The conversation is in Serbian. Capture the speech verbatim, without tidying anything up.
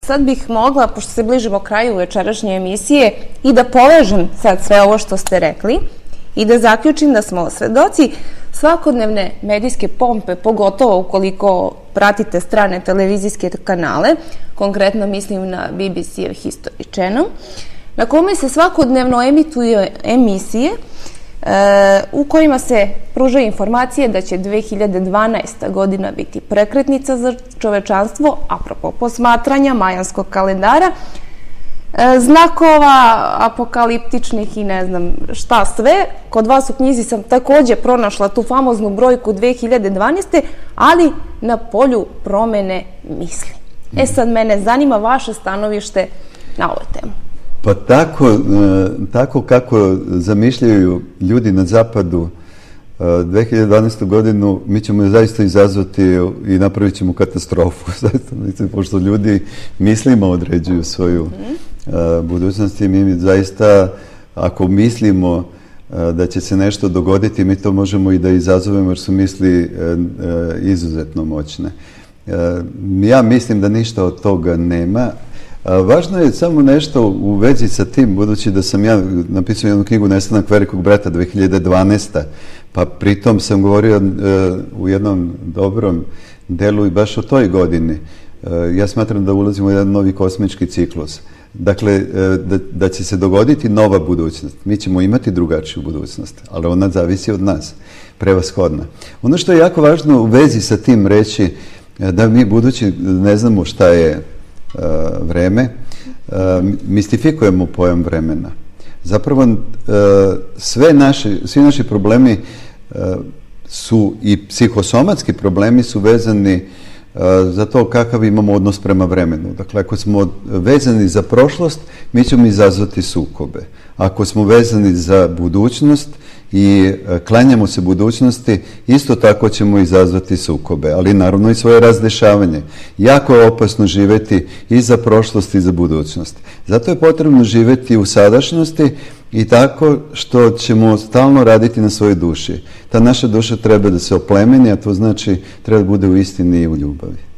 sad bih mogla, pošto se bližimo kraju večerašnje emisije, i da povežem sad sve ovo što ste rekli i da zaključim da smo svedoci svakodnevne medijske pompe, pogotovo ukoliko pratite strane televizijske kanale, konkretno mislim na B B C-ev History Channel, na kome se svakodnevno emituju emisije u kojima se pružaju informacije da će dve hiljade dvanaesta. godina biti prekretnica za čovečanstvo, apropo posmatranja majanskog kalendara, znakova apokaliptičnih i ne znam šta sve. Kod vas u knjizi sam takođe pronašla tu famoznu brojku dve hiljade dvanaeste. ali na polju promene misli. E sad mene zanima vaše stanovište na ovu temu. Pa tako, tako kako zamišljaju ljudi na zapadu dve hiljade dvanaestu. godinu, mi ćemo je zaista izazvati i napravit ćemo katastrofu. Pošto ljudi mislima određuju svoju budućnost i mi zaista, ako mislimo da će se nešto dogoditi, mi to možemo i da izazovemo jer su misli izuzetno moćne. Ja mislim da ništa od toga nema. Važno je samo nešto u vezi sa tim, budući da sam ja napisao jednu knjigu Nestanak velikog brata dve hiljade dvanaesta. pa pritom sam govorio u jednom dobrom delu i baš o toj godini. Ja smatram da ulazimo u jedan novi kosmički ciklus. Dakle, da, da će se dogoditi nova budućnost. Mi ćemo imati drugačiju budućnost, ali ona zavisi od nas, prevashodna. Ono što je jako važno u vezi sa tim reći, da mi budući ne znamo šta je uh, vreme, uh, mistifikujemo pojam vremena. Zapravo, uh, sve naši, svi naši problemi uh, su i psihosomatski problemi su vezani za to kakav imamo odnos prema vremenu. Dakle, ako smo vezani za prošlost, mi ćemo izazvati sukobe. Ako smo vezani za budućnost i klanjamo se budućnosti, isto tako ćemo izazvati sukobe, ali naravno i svoje razdešavanje. Jako je opasno živeti i za prošlost i za budućnost. Zato je potrebno živeti u sadašnjosti i tako što ćemo stalno raditi na svojoj duši. Ta naša duša treba da se oplemeni, a to znači treba da bude u istini i u ljubavi.